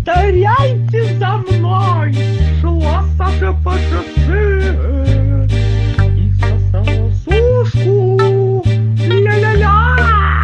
Повторяйте за мной. Шла Саша по шоссе и сосала сушку. Ля-ля-ля.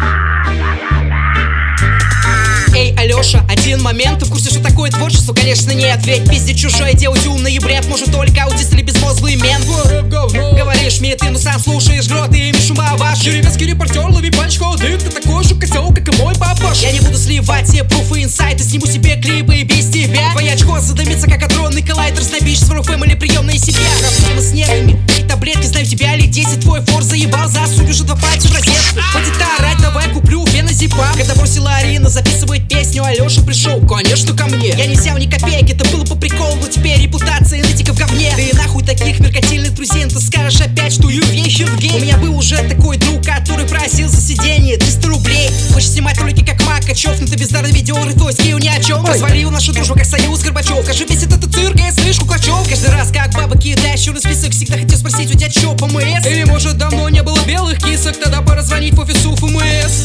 Эй, Алёша, один момент, ты в курсе, что такое творчество? Конечно нет, ведь пиздить чужое, делать умный бред может только аутист или безмозглый мент. Говоришь мне ты, но сам слушаешь грот и шума ваш. Деревенский репортер, лови пачку один. Ты такой же козел, как и мой папаш. Я не буду сливать все пруфы, инсайты, сниму себе клипы и без тебя. Твоя очко задымится, как адронный коллайдер. Снобич с фэм или приемная семья. Проблемы с нервами и таблетки, знаю тебя ли 10. Твой фор заебал, засунь уже 2 пальца в розетку. Хватит орать, давай куплю феназепам. Когда бросила Арина записывать песню, Алёша пришел, конечно, ко мне. Я не взял ни копейки, это было по приколу, но теперь репутация нытика в говне. Ты нахуй таких меркантильных друзей, ты скажешь опять, что you вещи в гей. У меня был уже такой друг, который просил за сиденье 300 рублей. Хочешь снимать ролики как Макачев, но ты бездарный видеоры, то есть ни о чем. Развалил нашу дружбу, как союз Горбачев. Кажи, весь этот цирк, я слышу Кулачев. Каждый раз, как баба кидаешь черный список, всегда хотел спросить у тебя чё, ПМС? Или может давно не было белых кисок, тогда пора звонить в офису ФМС.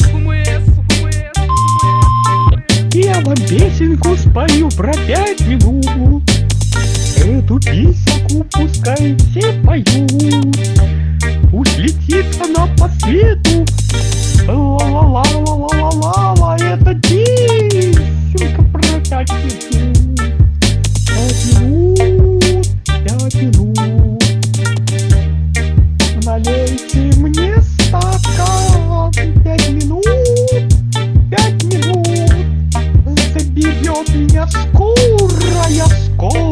Я вам песенку спою про 5 минут. Эту песенку пускай все поют. Пусть летит она по свету. Ла-ла-ла-ла-ла-ла-ла. Это песенка про 5 минут. 5 минут, 5 минут. Налейте мне стакан. 5 минут, 5 минут. Заберет меня скорая, скорая.